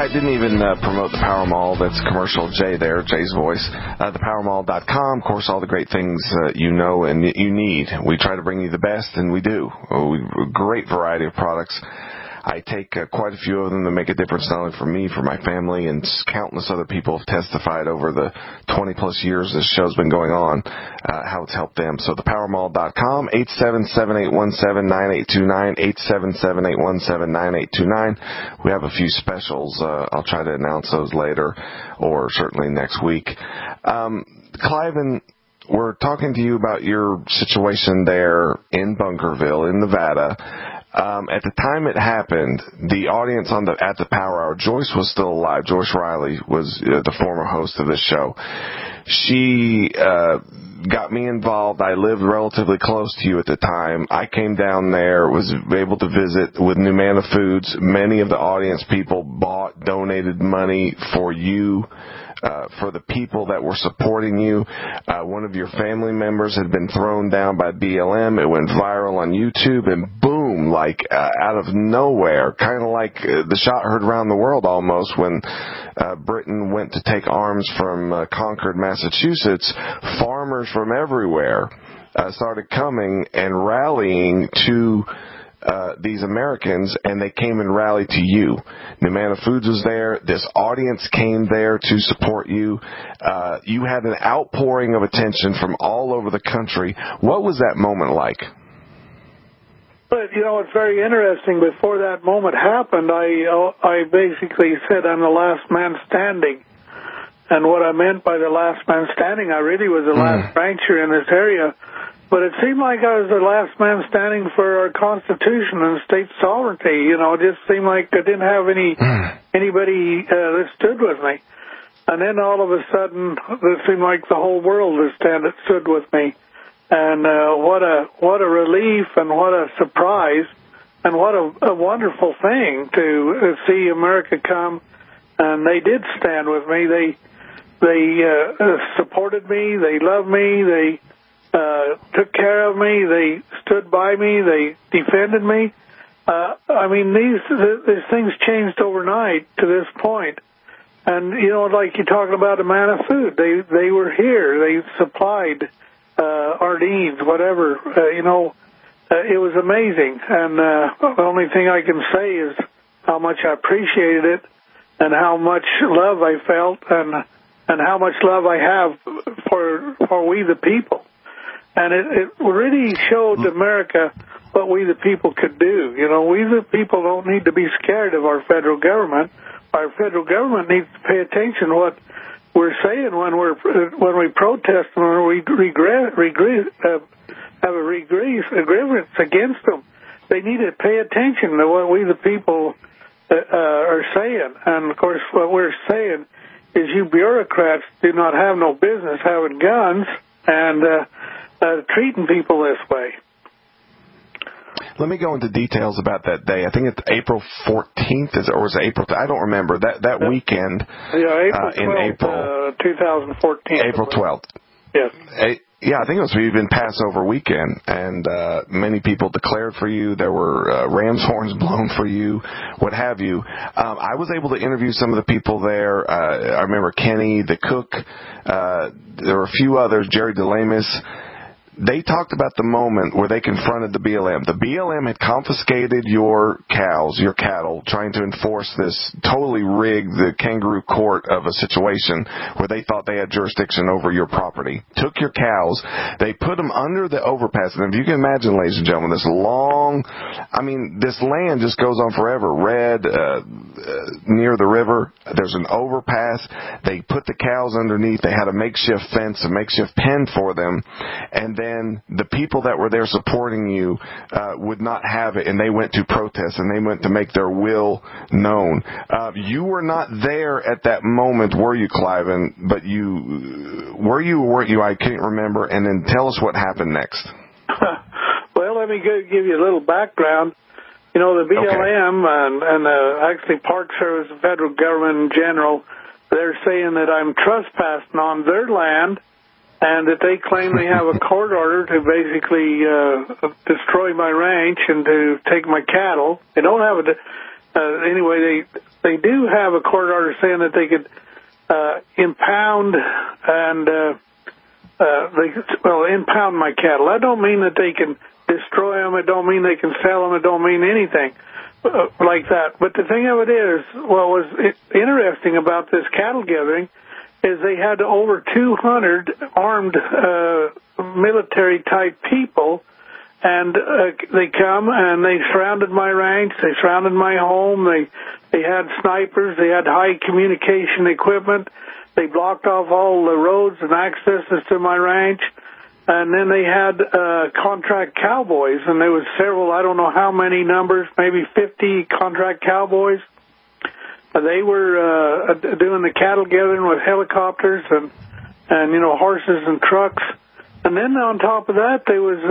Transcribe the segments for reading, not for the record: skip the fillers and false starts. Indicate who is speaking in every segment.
Speaker 1: I didn't even promote the Power Mall. That's commercial Jay there, Jay's voice. ThePowerMall.com, of course, all the great things you know and you need. We try to bring you the best, and we do. A great variety of products. I take quite a few of them to make a difference not only for me, for my family, and countless other people have testified over the 20-plus years this show's been going on how it's helped them. So ThePowerMall.com, 877-817-9829, 877-817-9829. We have a few specials. I'll try to announce those later or certainly next week. Cliven, we're talking to you about your situation there in Bunkerville, in Nevada. At the time it happened, the audience at the Power Hour, Joyce was still alive. Joyce Riley was the former host of this show. She got me involved. I lived relatively close to you at the time. I came down there, was able to visit with Numanna Foods. Many of the audience people donated money for you. For the people that were supporting you. One of your family members had been thrown down by BLM. It went viral on YouTube, and boom, like out of nowhere, kind of like the shot heard around the world almost when Britain went to take arms from Concord, Massachusetts. Farmers from everywhere started coming and rallying to these Americans, and they came and rallied to you. Numanna Foods was there. This audience came there to support you. You had an outpouring of attention from all over the country. What was that moment like?
Speaker 2: But, it's very interesting. Before that moment happened, I basically said I'm the last man standing. And what I meant by the last man standing, I really was the last rancher in this area. But it seemed like I was the last man standing for our Constitution and state sovereignty. It just seemed like I didn't have anybody that stood with me. And then all of a sudden, it seemed like the whole world stood with me. And what a relief and what a surprise and what a wonderful thing to see America come. And they did stand with me. They supported me. They loved me. They took care of me. They stood by me. They defended me. These things changed overnight to this point. And, like you're talking about a man of food, they were here. They supplied our needs, whatever. It was amazing. And the only thing I can say is how much I appreciated it and how much love I felt and how much love I have for we the people. And it really showed America what we the people could do. We the people don't need to be scared of our federal government. Our federal government needs to pay attention to what we're saying when we protest and when we have a grievance against them. They need to pay attention to what we the people are saying. And of course, what we're saying is you bureaucrats do not have no business having guns and treating people this way.
Speaker 1: Let me go into details about that day. I think it's April 14th, or was it April? I don't remember. That weekend.
Speaker 2: Yeah, April 12th, in April 2014.
Speaker 1: April 12th.
Speaker 2: Yes.
Speaker 1: Yeah, I think it was even Passover weekend, and many people declared for you. There were ram's horns blown for you, what have you. I was able to interview some of the people there. I remember Kenny, the cook. There were a few others, Jerry DeLamis. They talked about the moment where they confronted the BLM. The BLM had confiscated your cows, your cattle, trying to enforce this totally rigged, the kangaroo court of a situation where they thought they had jurisdiction over your property. Took your cows. They put them under the overpass. And if you can imagine, ladies and gentlemen, this land just goes on forever. Near the river, there's an overpass. They put the cows underneath. They had a makeshift fence, a makeshift pen for them. And then the people that were there supporting you would not have it, and they went to protest, and they went to make their will known. You were not there at that moment, were you, Cliven? But were you or weren't you? I can't remember. And then tell us what happened next.
Speaker 2: Well, let me give you a little background. The BLM and actually Park Service, the federal government in general, they're saying that I'm trespassing on their land and that they claim they have a court order to basically destroy my ranch and to take my cattle. They don't have anyway, they do have a court order saying that they could impound and impound my cattle. That don't mean that they can destroy them. It don't mean they can sell them. It don't mean anything like that. But the thing of it is, what was interesting about this cattle gathering is they had over 200 armed military-type people, and they come and they surrounded my ranch, they surrounded my home, they had snipers, they had high communication equipment, they blocked off all the roads and accesses to my ranch, and then they had contract cowboys, and there was several, I don't know how many numbers, maybe 50 contract cowboys. They were doing the cattle gathering with helicopters and horses and trucks. And then on top of that, there was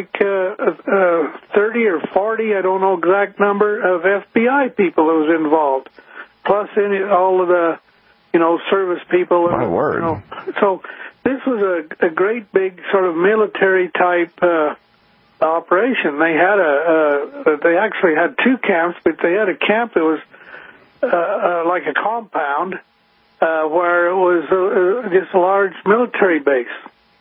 Speaker 2: 30 or 40, I don't know exact number, of FBI people that was involved, plus all of the, service people.
Speaker 1: My word.
Speaker 2: So this was a great big sort of military-type operation. They had they actually had two camps, but they had a camp that was like a compound where it was just a large military base.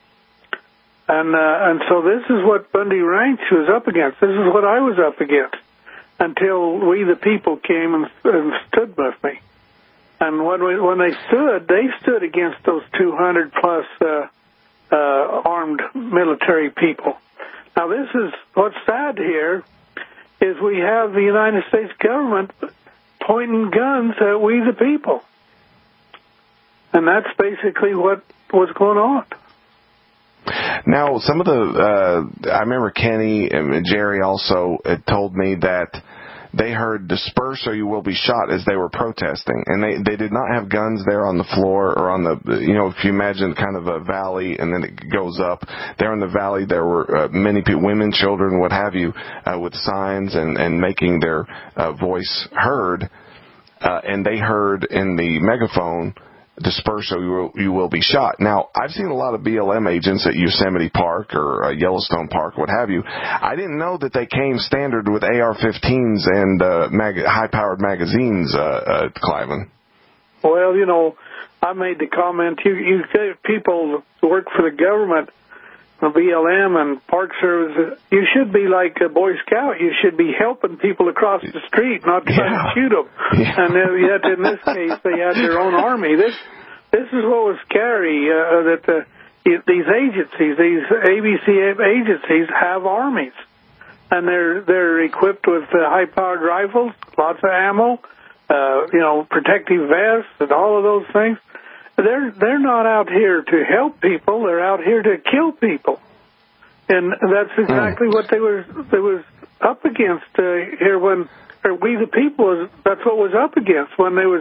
Speaker 2: And so this is what Bundy Ranch was up against. This is what I was up against until we, the people, came and stood with me. And when they stood against those 200-plus armed military people. Now, this is what's sad here is we have the United States government pointing guns at we, the people. And that's basically what was going on.
Speaker 1: Now, some of I remember Kenny and Jerry also had told me that they heard disperse or you will be shot as they were protesting. And they did not have guns there on the floor or on the, if you imagine kind of a valley and then it goes up. There in the valley there were many people, women, children, what have you, with signs and making their voice heard. And they heard in the megaphone, disperse or you will be shot. Now, I've seen a lot of BLM agents at Yosemite Park or Yellowstone Park, what have you. I didn't know that they came standard with AR-15s and high-powered magazines, Cliven.
Speaker 2: Well, I made the comment, you people who work for the government, the BLM and Park Service, you should be like a Boy Scout. You should be helping people across the street, not trying to shoot them. Yeah. And yet, in this case, they had their own army. This is what was scary, that these agencies, these ABC agencies, have armies. And they're equipped with high-powered rifles, lots of ammo, protective vests, and all of those things. They're not out here to help people. They're out here to kill people, and that's exactly what they was up against here when we the people. That's what was up against when they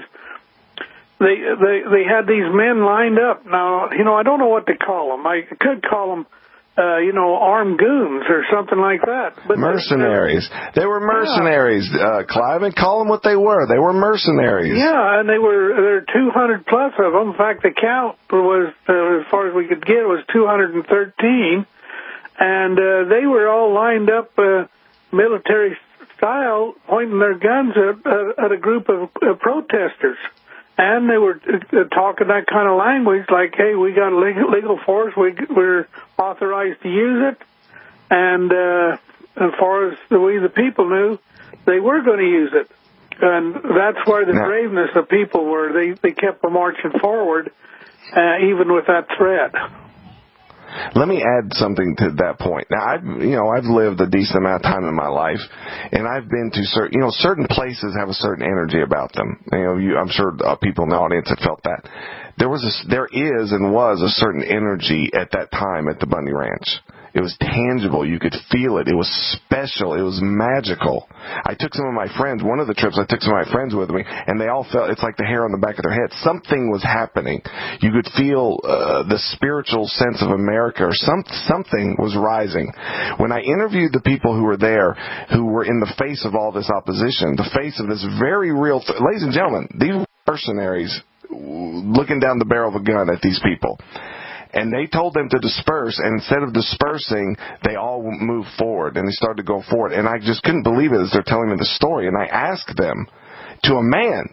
Speaker 2: had these men lined up. Now I don't know what to call them. I could call them armed goons or something like that. But
Speaker 1: mercenaries. They were mercenaries, Clive, and call them what they were. They were mercenaries.
Speaker 2: Yeah, and there were 200 plus of them. In fact, the count was, as far as we could get, was 213. And they were all lined up military style, pointing their guns at a group of protesters. And they were talking that kind of language, like, hey, we got legal force, we're authorized to use it. And as far as we, the people, knew, they were going to use it. And that's where the braveness of people were. They kept marching forward, even with that threat.
Speaker 1: Let me add something to that point. Now, I've lived a decent amount of time in my life, and I've been to certain places have a certain energy about them. I'm sure people in the audience have felt that. There is and was a certain energy at that time at the Bundy Ranch. It was tangible. You could feel it. It was special. It was magical. I took some of my friends, one of the trips I took some of my friends with me, and they all felt, it's like the hair on the back of their head. Something was happening. You could feel the spiritual sense of America, or something was rising. When I interviewed the people who were there, who were in the face of all this opposition, the face of this very real, ladies and gentlemen, these mercenaries looking down the barrel of a gun at these people. And they told them to disperse, and instead of dispersing, they all moved forward, and they started to go forward. And I just couldn't believe it as they're telling me the story. And I asked them, to a man,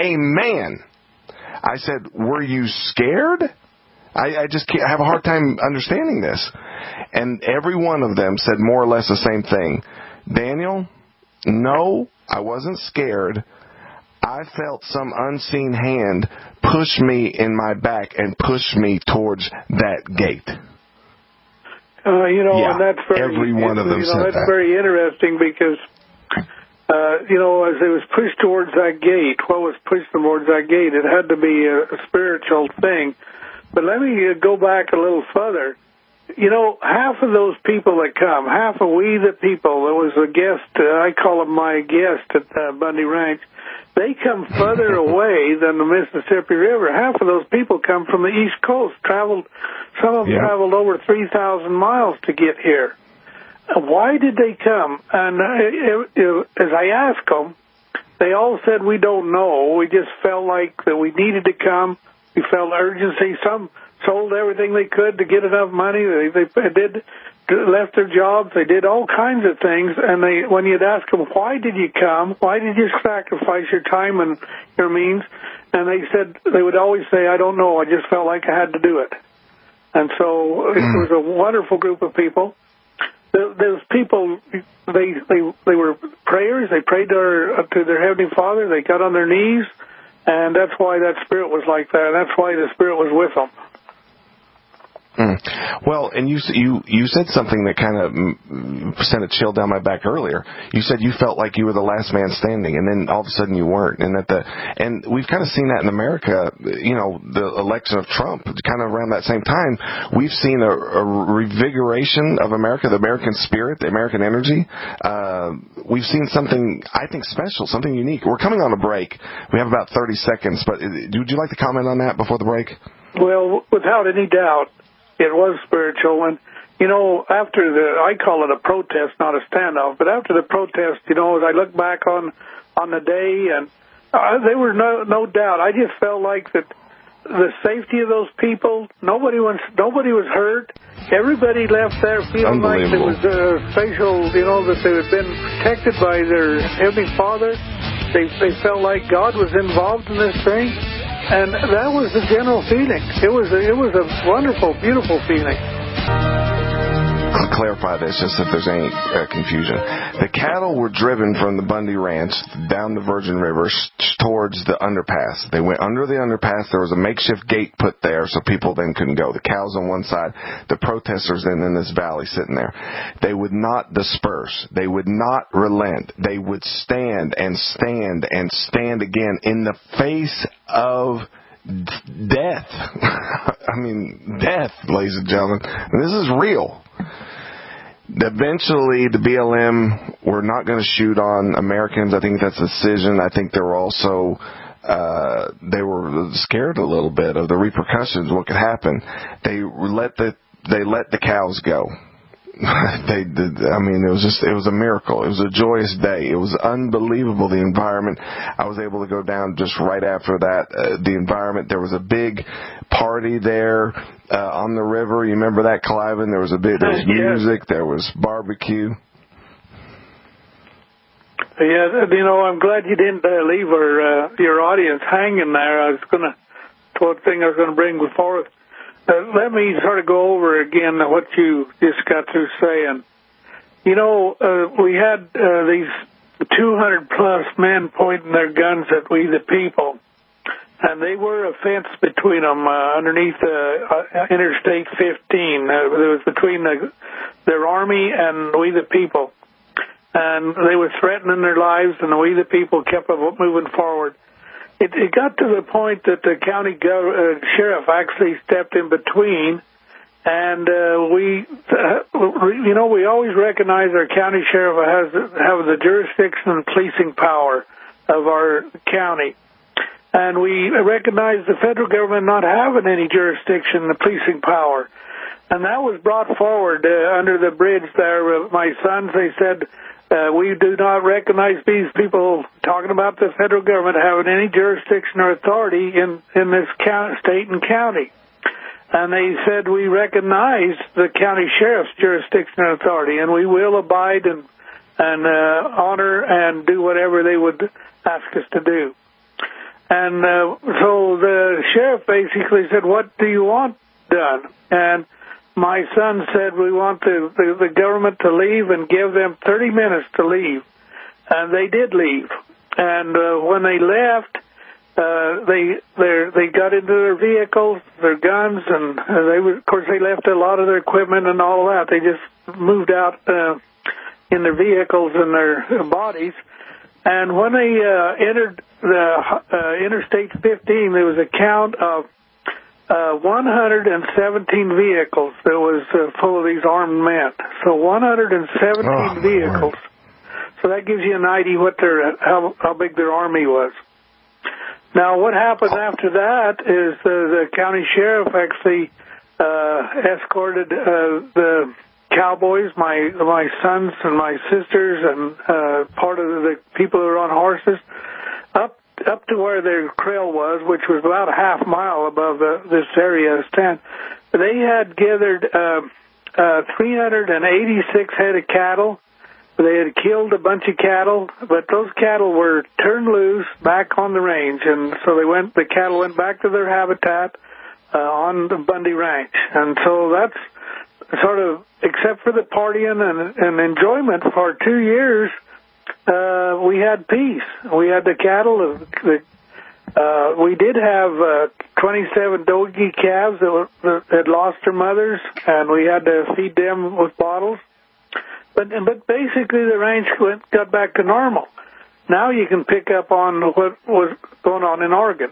Speaker 1: I said, were you scared? I just can't, I have a hard time understanding this. And every one of them said more or less the same thing. Daniel, no, I wasn't scared. I felt some unseen hand push me in my back and push me towards that gate.
Speaker 2: And that's very,
Speaker 1: every one of them said
Speaker 2: that's
Speaker 1: that.
Speaker 2: very interesting because, as it was pushed towards that gate, what was pushed towards that gate? It had to be a spiritual thing. But let me go back a little further. Half of those people that come, half of we the people, there was a guest, I call him my guest at Bundy Ranch, they come further away than the Mississippi River. Half of those people come from the East Coast, some of them traveled over 3,000 miles to get here. Why did they come? And as I asked them, they all said, we don't know. We just felt like that we needed to come. We felt urgency. Some sold everything they could to get enough money. They left their jobs. They did all kinds of things. And when you'd ask them, why did you come? Why did you sacrifice your time and your means? And they would always say, I don't know. I just felt like I had to do it. And so it was a wonderful group of people. Those people, they were prayers. They prayed to their Heavenly Father. They got on their knees. And that's why that spirit was like that. That's why the spirit was with them.
Speaker 1: Well, and you said something that kind of sent a chill down my back earlier. You said you felt like you were the last man standing, and then all of a sudden you weren't. And we've kind of seen that in America. The election of Trump, kind of around that same time, we've seen a revigoration of America, the American spirit, the American energy. We've seen something, I think, special, something unique. We're coming on a break. We have about 30 seconds, but would you like to comment on that before the break?
Speaker 2: Well, without any doubt. It was spiritual, and after I call it a protest, not a standoff. But after the protest, as I look back on the day, and there were no doubt. I just felt like that the safety of those people. Nobody was hurt. Everybody left there feeling like it was special. That they had been protected by their Heavenly Father. They felt like God was involved in this thing. And that was the general feeling. It was a wonderful, beautiful feeling.
Speaker 1: I'll clarify this just if there's any confusion. The cattle were driven from the Bundy Ranch down the Virgin River towards the underpass. They went under the underpass. There was a makeshift gate put there so people then couldn't go. The cows on one side, the protesters then in this valley sitting there. They would not disperse. They would not relent. They would stand and stand and stand again in the face of death. I mean, death, ladies and gentlemen. And this is real. Eventually, the BLM were not going to shoot on Americans. I think that's a decision. I think they were also they were scared a little bit of the repercussions, what could happen. They let the cows go. They did. I mean, it was a miracle. It was a joyous day. It was unbelievable, the environment. I was able to go down just right after that. The environment, there was a big party there on the river. You remember that, Cliven? There was music, there was barbecue.
Speaker 2: Yeah, I'm glad you didn't leave your audience hanging there. One thing I was going to bring before. Let me sort of go over again what you just got through saying. We had these 200-plus men pointing their guns at we the people, and they were a fence between them underneath Interstate 15. It was between their army and we the people, and they were threatening their lives, and we the people kept moving forward. It got to the point that the county sheriff actually stepped in between, and we always recognize our county sheriff have the jurisdiction and policing power of our county, and we recognize the federal government not having any jurisdiction and policing power, and that was brought forward under the bridge there. My sons, they said. We do not recognize these people talking about the federal government having any jurisdiction or authority in this state and county. And they said, we recognize the county sheriff's jurisdiction and authority, and we will abide and honor and do whatever they would ask us to do. And so the sheriff basically said, what do you want done? And my son said, we want the government to leave and give them 30 minutes to leave. And they did leave. And when they left, they got into their vehicles, their guns, and of course they left a lot of their equipment and all that. They just moved out in their vehicles and their bodies. And when they entered the Interstate 15, there was a count of 117 vehicles that was full of these armed men. So 117 vehicles. So that gives you an idea what how big their army was. Now, what happened after that is the county sheriff actually escorted the cowboys, my sons and my sisters, and part of the people who were on horses, up to where their trail was, which was about a half mile above this area. They had gathered 386 head of cattle. They had killed a bunch of cattle, but those cattle were turned loose back on the range, and so the cattle went back to their habitat on the Bundy Ranch. And so that's sort of, except for the partying and enjoyment for 2 years, we had peace. We had the cattle. We did have 27 dogie calves that had lost their mothers, and we had to feed them with bottles. But basically the range got back to normal. Now you can pick up on what was going on in Oregon.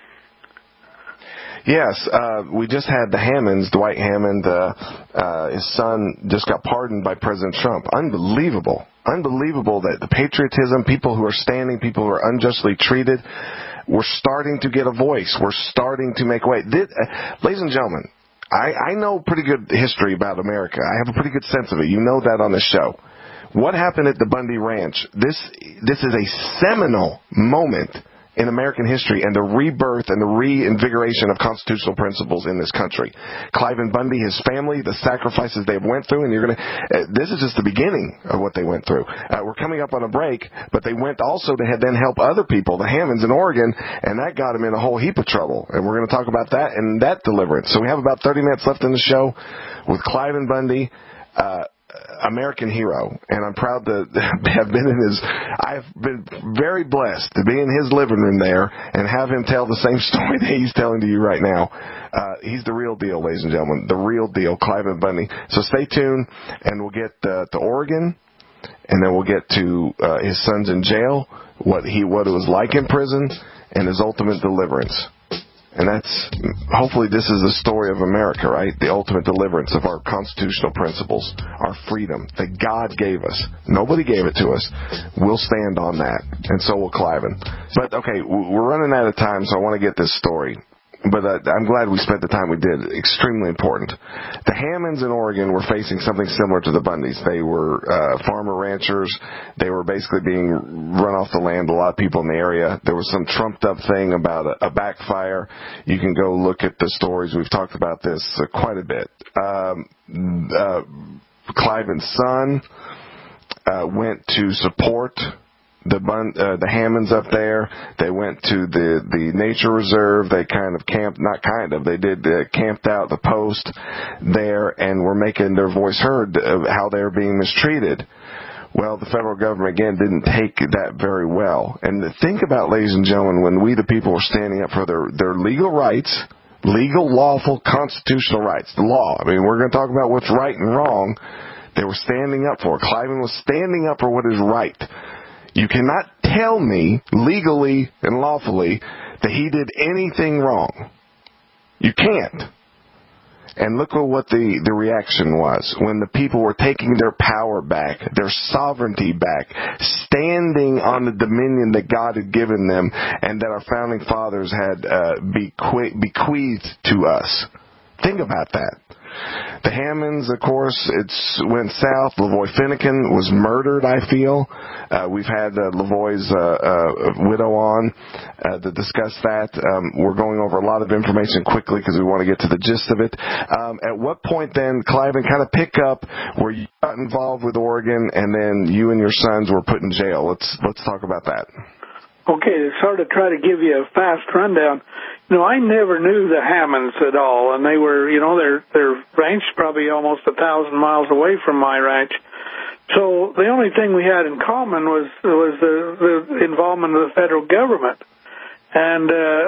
Speaker 1: Yes, we just had the Hammonds, Dwight Hammond, his son just got pardoned by President Trump. Unbelievable. Unbelievable that the patriotism, people who are standing, people who are unjustly treated, we're starting to get a voice. We're starting to make way. Ladies and gentlemen, I know pretty good history about America. I have a pretty good sense of it. You know that on the show. What happened at the Bundy Ranch? This is a seminal moment in American history and the rebirth and the reinvigoration of constitutional principles in this country. Cliven Bundy, his family, the sacrifices they went through, and this is just the beginning of what they went through. We're coming up on a break, but they went also to then help other people, the Hammonds in Oregon, and that got them in a whole heap of trouble. And we're going to talk about that and that deliverance. So we have about 30 minutes left in the show with Cliven Bundy, American hero, and I'm proud to have been I've been very blessed to be in his living room there and have him tell the same story that he's telling to you right now. He's the real deal, ladies and gentlemen, the real deal, Cliven Bundy. So stay tuned, and we'll get to Oregon, and then we'll get to his sons in jail, what it was like in prison, and his ultimate deliverance. And hopefully this is the story of America, right? The ultimate deliverance of our constitutional principles, our freedom that God gave us. Nobody gave it to us. We'll stand on that. And so will Cliven. But, okay, we're running out of time, so I want to get this story. But I'm glad we spent the time we did. Extremely important. The Hammonds in Oregon were facing something similar to the Bundys. They were farmer ranchers. They were basically being run off the land. A lot of people in the area. There was some trumped up thing about a backfire. You can go look at the stories. We've talked about this quite a bit. Cliven's son went to support the Hammonds up there. They went to the nature reserve. They camped out the post there and were making their voice heard of how they were being mistreated. Well, the federal government, again, didn't take that very well. And think about, ladies and gentlemen, when we the people were standing up for their legal rights, legal, lawful, constitutional rights, the law. I mean, we're going to talk about what's right and wrong. They were standing up for it. Cliven was standing up for what is right. You cannot tell me legally and lawfully that he did anything wrong. You can't. And look at what the reaction was when the people were taking their power back, their sovereignty back, standing on the dominion that God had given them and that our founding fathers had bequeathed to us Think about that. The Hammonds, of course, went south. Lavoy Finnegan was murdered, I feel. We've had Lavoy's widow on to discuss that. We're going over a lot of information quickly because we want to get to the gist of it. At what point then, Cliven, kind of pick up where you got involved with Oregon and then you and your sons were put in jail. Let's talk about that.
Speaker 2: Okay, to sort of try to give you a fast rundown, I never knew the Hammonds at all, and they were, their ranch probably almost 1,000 miles away from my ranch. So the only thing we had in common was the involvement of the federal government. And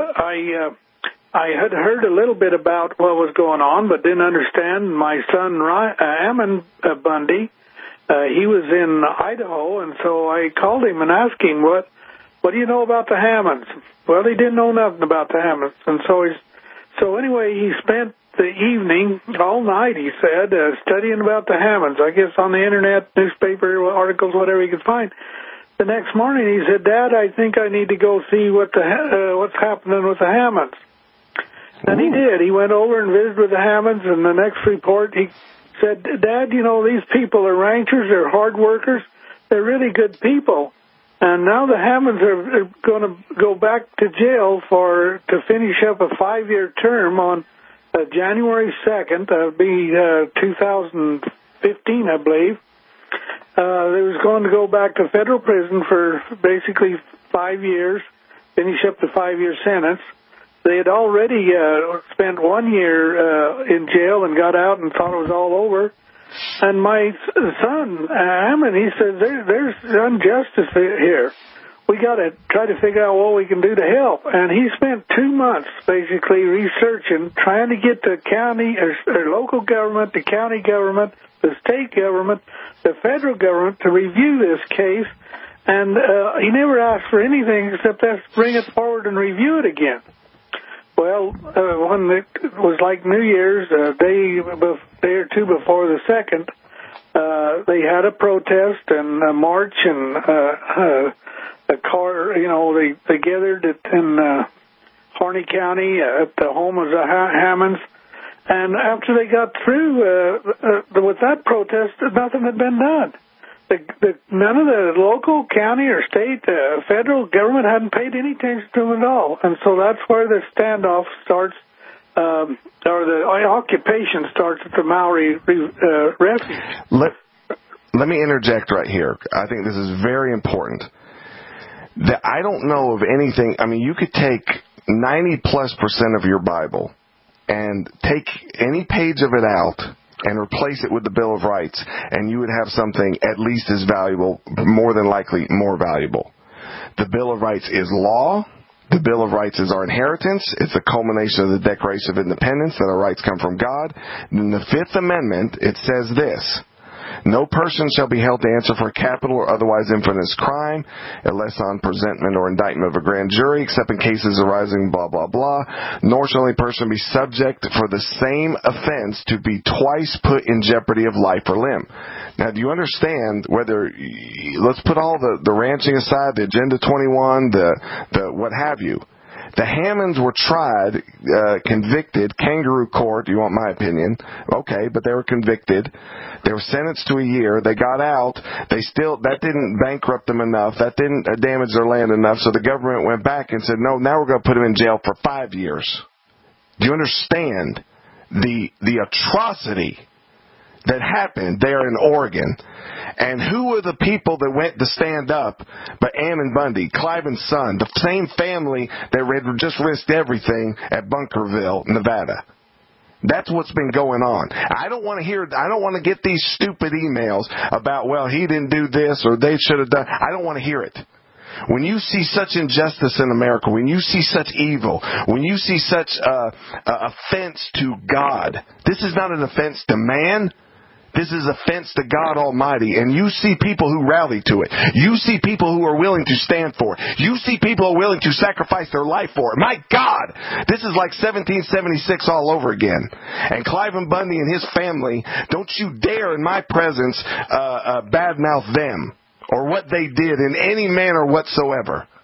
Speaker 2: I had heard a little bit about what was going on, but didn't understand. My son, Ammon Bundy, he was in Idaho, and so I called him and asked him, what do you know about the Hammonds? Well, he didn't know nothing about the Hammonds. And so anyway, he spent the evening, all night, he said, studying about the Hammonds, I guess on the Internet, newspaper articles, whatever he could find. The next morning, he said, Dad, I think I need to go see what's happening with the Hammonds. And he did. He went over and visited with the Hammonds, and the next report, he said, Dad, these people are ranchers, they're hard workers, they're really good people. And now the Hammonds are going to go back to jail to finish up a 5-year term on January 2nd. That would be 2015, I believe. They was going to go back to federal prison for basically 5 years, finish up the 5-year sentence. They had already spent 1 year in jail and got out and thought it was all over. And my son, Ammon, he says, there's injustice here. We got to try to figure out what we can do to help. And he spent 2 months basically researching, trying to get the county or local government, the county government, the state government, the federal government to review this case. And he never asked for anything except to bring it forward and review it again. Well, when it was like New Year's, a day or two before the 2nd, they had a protest and a march and a car, they gathered in Harney County at the home of the Hammonds. And after they got through with that protest, nothing had been done. None of the local, county, or state, federal government hadn't paid any attention to them at all. And so that's where the standoff starts, or the occupation starts at the Maori refuge.
Speaker 1: Let me interject right here. I think this is very important. I don't know of anything. I mean, you could take 90+% of your Bible and take any page of it out and replace it with the Bill of Rights, and you would have something at least as valuable, more than likely more valuable. The Bill of Rights is law. The Bill of Rights is our inheritance. It's the culmination of the Declaration of Independence, that our rights come from God. In the Fifth Amendment, it says this: no person shall be held to answer for a capital or otherwise infamous crime, unless on presentment or indictment of a grand jury, except in cases arising blah, blah, blah. Nor shall any person be subject for the same offense to be twice put in jeopardy of life or limb. Now, do you understand whether, let's put all the ranching aside, the Agenda 21, the what have you. The Hammonds were tried, convicted, kangaroo court, you want my opinion. Okay, but they were convicted. They were sentenced to a year. They got out. That didn't bankrupt them enough. That didn't damage their land enough. So the government went back and said, no, now we're going to put them in jail for 5 years. Do you understand the atrocity that happened there in Oregon? And who were the people that went to stand up but Ammon Bundy, Cliven's son, the same family that had just risked everything at Bunkerville, Nevada? That's what's been going on. I don't want to get these stupid emails about, well, he didn't do this or they should have done. I don't want to hear it. When you see such injustice in America, when you see such evil, when you see such offense to God, this is not an offense to man. This is offense to God Almighty, and you see people who rally to it. You see people who are willing to stand for it. You see people who are willing to sacrifice their life for it. My God, this is like 1776 all over again. And Cliven Bundy and his family, don't you dare in my presence badmouth them or what they did in any manner whatsoever.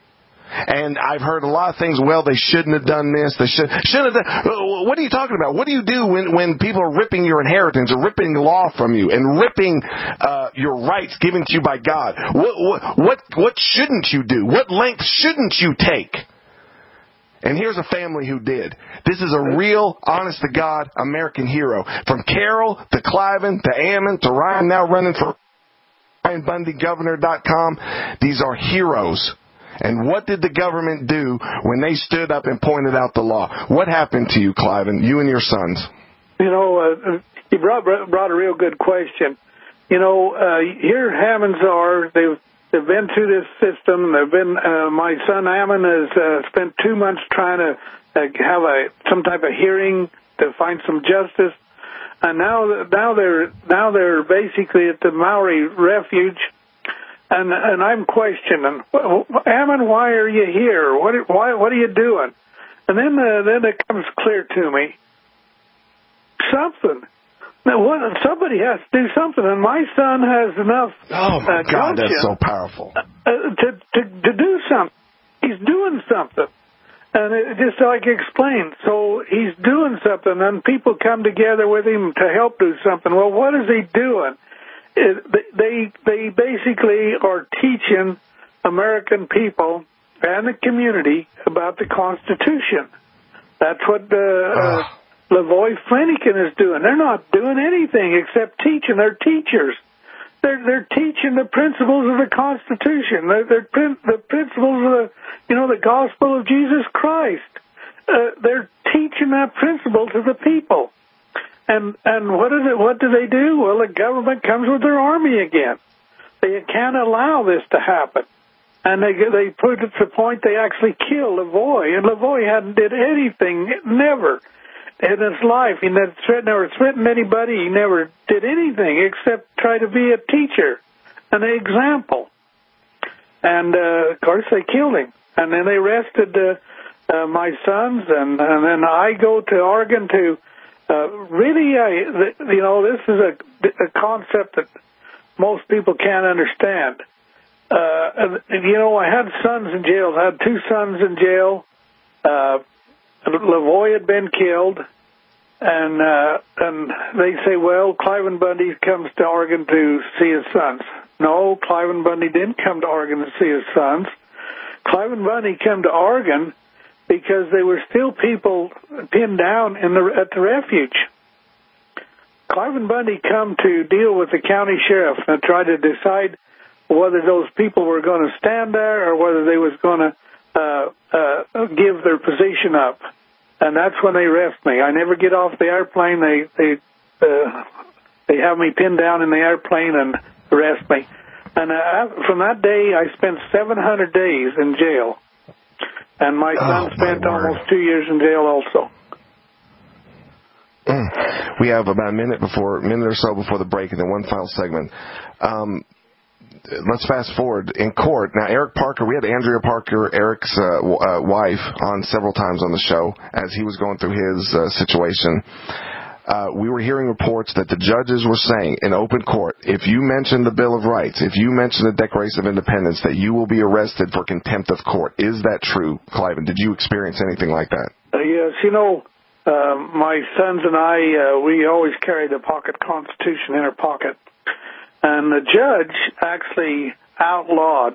Speaker 1: And I've heard a lot of things, well, they shouldn't have done this, they shouldn't have done... What are you talking about? What do you do when people are ripping your inheritance or ripping law from you and ripping your rights given to you by God? What shouldn't you do? What length shouldn't you take? And here's a family who did. This is a real, honest-to-God American hero. From Carol to Cliven to Ammon to Ryan, now running for RyanBundyGovernor.com. These are heroes. And what did the government do when they stood up and pointed out the law? What happened to you, Cliven, you and your sons?
Speaker 2: You brought a real good question. Here Hammonds are, they've been through this system. They've been, my son Ammon has spent 2 months trying to have some type of hearing to find some justice. And now they're basically at the Maori refuge. And I'm questioning, Ammon, why are you here? What are you doing? And then it comes clear to me, something. Now, somebody has to do something, and my son has enough.
Speaker 1: Oh my God, that's so powerful.
Speaker 2: To do something, he's doing something, and just like I explained, so he's doing something, and people come together with him to help do something. Well, what is he doing? They basically are teaching American people and the community about the Constitution. That's what Lavoy Flanagan is doing. They're not doing anything except teaching. They're teachers. They're teaching the principles of the Constitution. They're the principles of the gospel of Jesus Christ. They're teaching that principle to the people. And what is it? What do they do? Well, the government comes with their army again. They can't allow this to happen. And they put it to the point they actually killed Lavoy. And Lavoy hadn't did anything, never, in his life. He never threatened anybody. He never did anything except try to be a teacher, an example. And, of course, they killed him. And then they arrested my sons. And then I go to Oregon to... this is a concept that most people can't understand. I had sons in jail. I had 2 sons in jail. Lavoy had been killed, and they say, well, Cliven Bundy comes to Oregon to see his sons. No, Cliven Bundy didn't come to Oregon to see his sons. Cliven Bundy came to Oregon because there were still people pinned down at the refuge. Cliven Bundy come to deal with the county sheriff and try to decide whether those people were going to stand there or whether they was going to give their position up. And that's when they arrest me. I never get off the airplane. They have me pinned down in the airplane and arrest me. And from that day, I spent 700 days in jail. And my son spent almost 2 years in jail also.
Speaker 1: We have about a minute or so before the break, and then one final segment. Let's fast forward. In court, now Eric Parker, we had Andrea Parker, Eric's wife, on several times on the show as he was going through his situation. We were hearing reports that the judges were saying in open court, if you mention the Bill of Rights, if you mention the Declaration of Independence, that you will be arrested for contempt of court. Is that true, Cliven? Did you experience anything like that?
Speaker 2: Yes. My sons and I, we always carry the pocket Constitution in our pocket. And the judge actually outlawed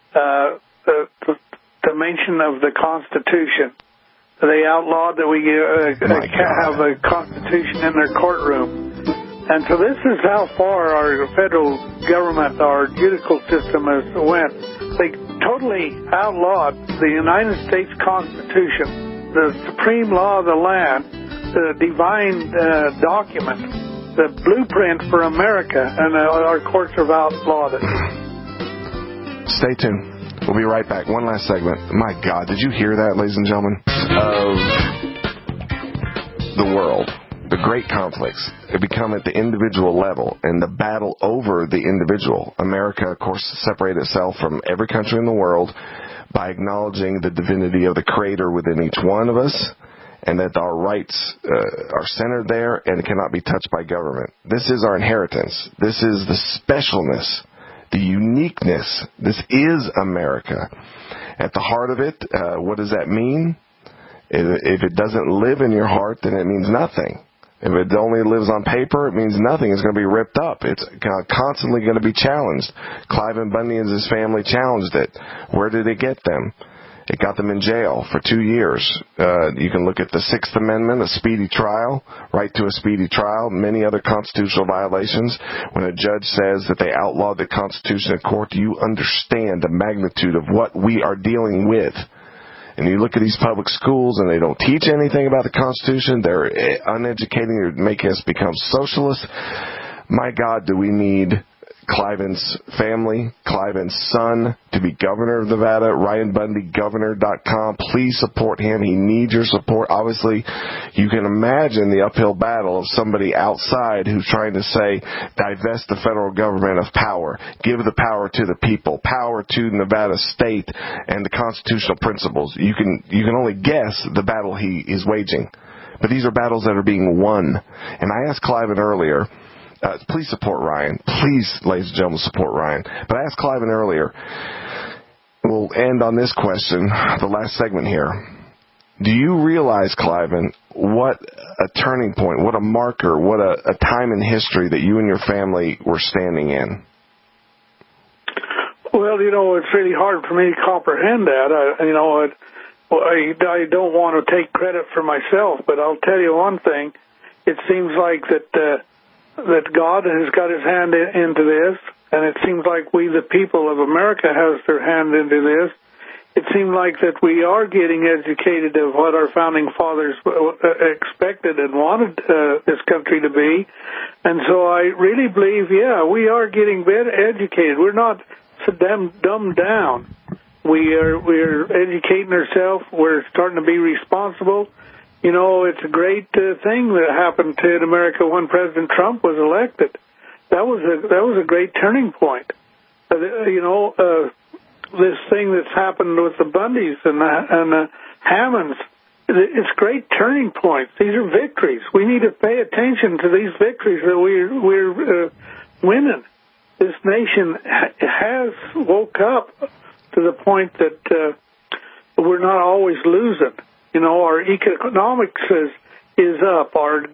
Speaker 2: the mention of the Constitution. They outlawed that we have a Constitution in their courtroom. And so this is how far our federal government, our judicial system has went. They totally outlawed the United States Constitution, the supreme law of the land, the divine document, the blueprint for America, and our courts have outlawed it.
Speaker 1: Stay tuned. We'll be right back. One last segment. My God, did you hear that, ladies and gentlemen? Of the world, the great conflicts, they become at the individual level, and the battle over the individual. America, of course, separated itself from every country in the world by acknowledging the divinity of the Creator within each one of us, and that our rights are centered there and cannot be touched by government. This is our inheritance. This is the specialness, the uniqueness. This is America. At the heart of it, what does that mean? If it doesn't live in your heart, then it means nothing. If it only lives on paper, it means nothing. It's going to be ripped up. It's constantly going to be challenged. Cliven Bundy and his family challenged it. Where did it get them? It got them in jail for 2 years. You can look at the Sixth Amendment, a speedy trial, right to a speedy trial, many other constitutional violations. When a judge says that they outlawed the Constitution in court, do you understand the magnitude of what we are dealing with? And you look at these public schools and they don't teach anything about the Constitution. They're uneducating. They're making us become socialists. My God, do we need Cliven's family, Cliven's son, to be governor of Nevada. RyanBundyGovernor.com. Please support him. He needs your support. Obviously, you can imagine the uphill battle of somebody outside who's trying to say, divest the federal government of power, give the power to the people, power to Nevada state and the constitutional principles. You can only guess the battle he is waging. But these are battles that are being won. And I asked Cliven earlier, please support Ryan. Please, ladies and gentlemen, support Ryan. But I asked Cliven earlier, we'll end on this question, the last segment here. Do you realize, Cliven, what a turning point, what a marker, what a time in history that you and your family were standing in?
Speaker 2: Well, it's really hard for me to comprehend that. I don't want to take credit for myself, but I'll tell you one thing. It seems like that God has got his hand into this, and it seems like we, the people of America, has their hand into this. It seems like that we are getting educated of what our founding fathers expected and wanted this country to be. And so I really believe, we are getting better educated. We're not so dumbed down. We're educating ourselves. We're starting to be responsible. It's a great thing that happened in America when President Trump was elected. That was a great turning point. This thing that's happened with the Bundys and the Hammonds, it's great turning points. These are victories. We need to pay attention to these victories that we're winning. This nation has woke up to the point that we're not always losing. Our economics is up. Our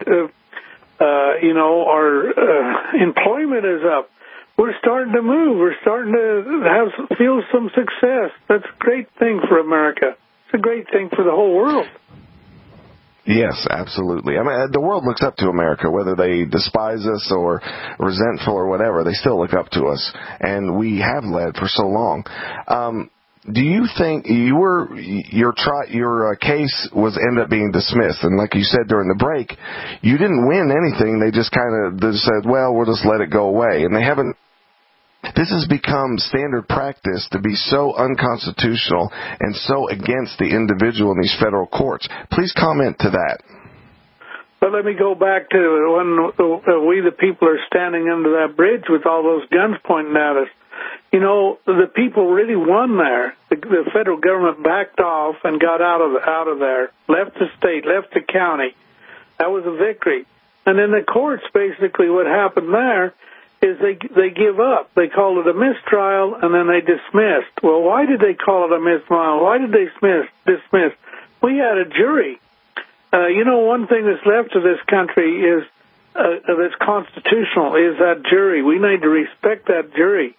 Speaker 2: employment is up. We're starting to move. We're starting to feel some success. That's a great thing for America. It's a great thing for the whole world.
Speaker 1: Yes, absolutely. I mean, the world looks up to America, whether they despise us or resentful or whatever. They still look up to us, and we have led for so long. Do you think your case ended up being dismissed? And like you said during the break, you didn't win anything. They just said, well, we'll just let it go away. And they haven't. This has become standard practice to be so unconstitutional and so against the individual in these federal courts. Please comment to that.
Speaker 2: But let me go back to when we, the people, are standing under that bridge with all those guns pointing at us. The people really won there. The federal government backed off and got out of there, left the state, left the county. That was a victory. And in the courts, basically what happened there is they give up. They called it a mistrial, and then they dismissed. Well, why did they call it a mistrial? Why did they dismiss? We had a jury. One thing that's left of this country is that's constitutional is that jury. We need to respect that jury.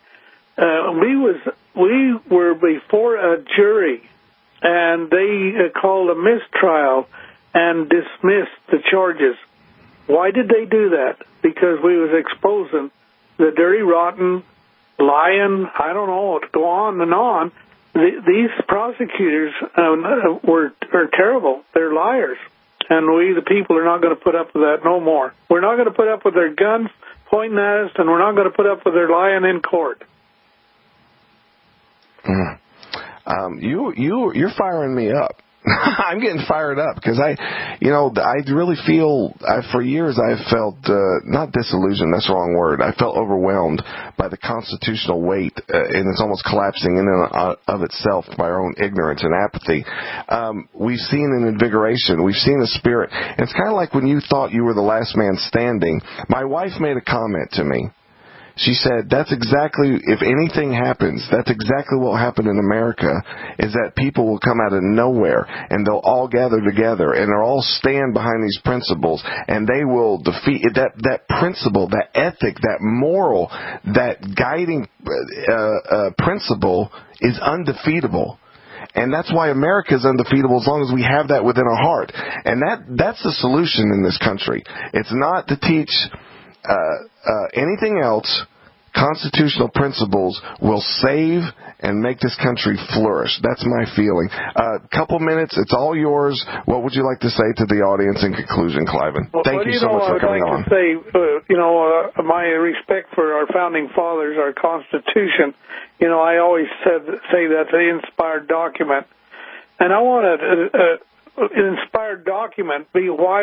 Speaker 2: We were before a jury, and they called a mistrial and dismissed the charges. Why did they do that? Because we was exposing the dirty, rotten, lying, I don't know, go on and on. These prosecutors are terrible. They're liars. And we, the people, are not going to put up with that no more. We're not going to put up with their guns pointing at us, and we're not going to put up with their lying in court.
Speaker 1: You're firing me up. I'm getting fired up because I really feel, for years I've felt, not disillusioned, that's the wrong word. I felt overwhelmed by the constitutional weight, and it's almost collapsing in and of itself by our own ignorance and apathy. We've seen an invigoration. We've seen a spirit. And it's kind of like when you thought you were the last man standing. My wife made a comment to me. She said, that's exactly, if anything happens, that's exactly what will happen in America, is that people will come out of nowhere, and they'll all gather together, and they'll all stand behind these principles, and they will defeat that principle, that ethic, that moral, that guiding principle is undefeatable. And that's why America is undefeatable, as long as we have that within our heart. And that's the solution in this country. It's not to teach anything else. Constitutional principles will save and make this country flourish. That's my feeling. Couple minutes, it's all yours. What would you like to say to the audience in conclusion, Cliven? Thank you so much for coming on.
Speaker 2: I'd like to say, my respect for our founding fathers, our Constitution. I always say that's an inspired document, and I want an inspired document. Why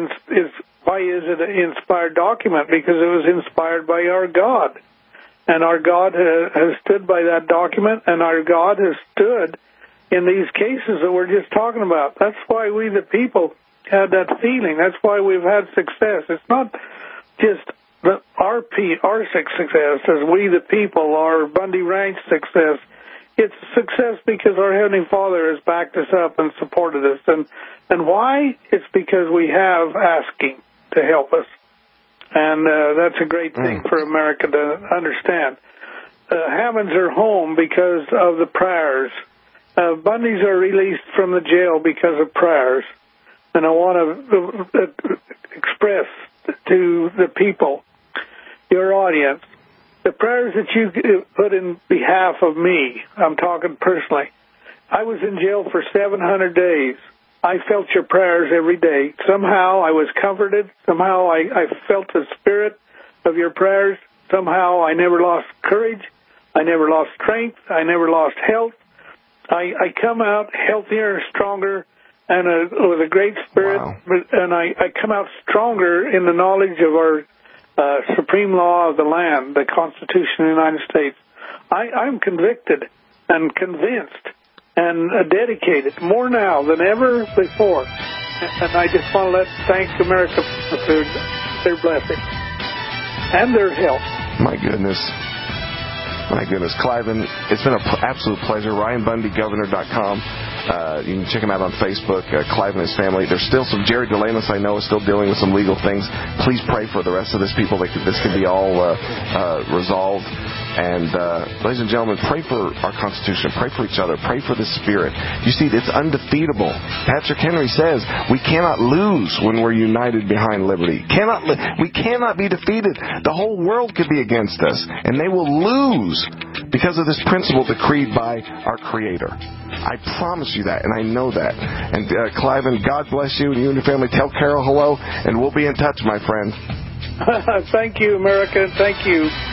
Speaker 2: is it an inspired document? Because it was inspired by our God. And our God has stood by that document, and our God has stood in these cases that we're just talking about. That's why we, the people, had that feeling. That's why we've had success. It's not just our success as we, the people, our Bundy Ranch success. It's success because our Heavenly Father has backed us up and supported us. And why? It's because we have asking to help us. And that's a great thing for America to understand. Hammonds are home because of the prayers. Bundys are released from the jail because of prayers. And I want to express to the people, your audience, the prayers that you put in behalf of me. I'm talking personally. I was in jail for 700 days. I felt your prayers every day. Somehow I was comforted. Somehow I felt the spirit of your prayers. Somehow I never lost courage. I never lost strength. I never lost health. I come out healthier, stronger, and with a great spirit.
Speaker 1: Wow.
Speaker 2: And I come out stronger in the knowledge of our supreme law of the land, the Constitution of the United States. I'm convicted and convinced and dedicated more now than ever before. And I just want to thank America for their blessing and their help.
Speaker 1: My goodness. Cliven, it's been an absolute pleasure. RyanBundyGovernor.com. You can check him out on Facebook, Clive and his family. There's still some, Jerry DeLamus, I know, is still dealing with some legal things. Please pray for the rest of this people. This can be all resolved. And, ladies and gentlemen, pray for our Constitution. Pray for each other. Pray for the Spirit. You see, it's undefeatable. Patrick Henry says we cannot lose when we're united behind liberty. We cannot be defeated. The whole world could be against us, and they will lose because of this principle decreed by our Creator. I promise you that, and I know that. And, Cliven, God bless you and you and your family. Tell Carol hello, and we'll be in touch, my friend.
Speaker 2: Thank you, America. Thank you.